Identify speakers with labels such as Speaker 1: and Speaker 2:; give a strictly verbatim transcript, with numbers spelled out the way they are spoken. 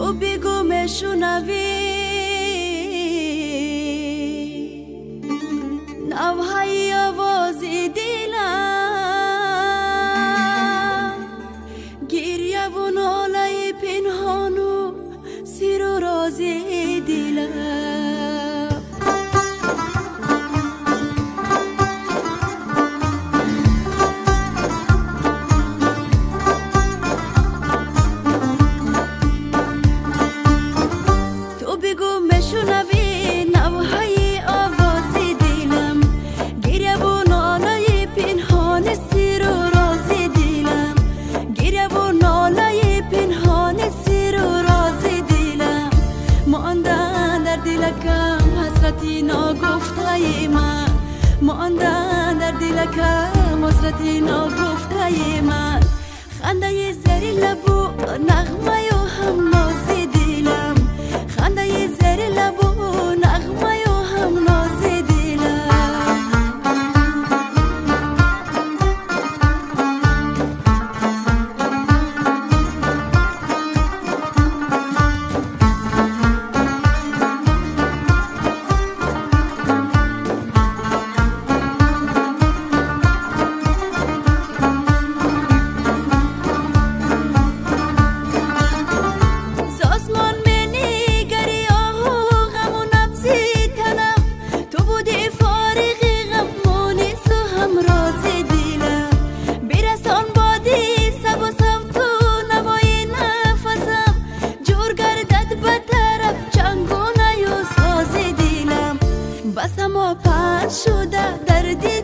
Speaker 1: تو بگو میشنوی نوهای آواز دلم، گریه و ناله پنهان و سر و راز دلم. تو بگو میشنوی نوهای آواز دلم، گریه و ناله پنهان سر و راز دلم، گریه و ناله پنهان سر و راز دلم. ماندن در دلکم حسرتی ناگفته من، ماندن در دلکم حسرتی ناگفته من. خنده زر لب و نغمه و هم ناز دلم، خنده زر لب و نغمه و هم ناز دلم. بس اما پنج شده در دل